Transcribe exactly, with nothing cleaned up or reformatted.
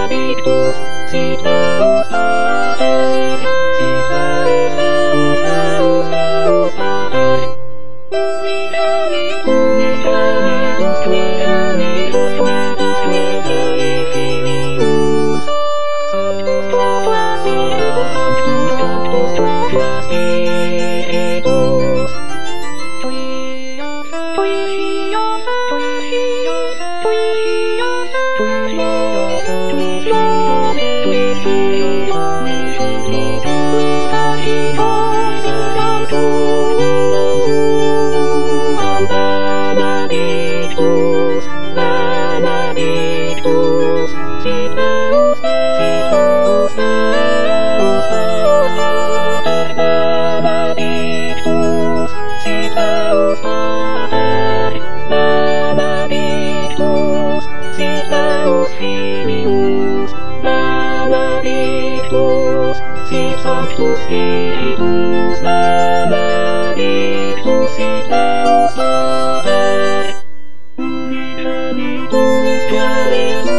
Benedictus, sit Deus Pater, sit Deus, Deus, Deus, Deus Pater. Qui benedictus, benedictus, qui benedictus, quibus, qui filius. Sanctus Deus, Sanctus, Sanctus, Sanctus Spiritus. Tuios, tuios, tuios, tuios, tuios, tuios, tuios, Benedictus, Benedictus, sit Deus, sit Deus, Deus, Deus Pater, Benedictus, sit Deus Pater, Benedictus, sit Deus Filius, Benedictus, sit Sanctus Spiritus, Benedictus, sit Deus Pater. Benedictus, Benedictus.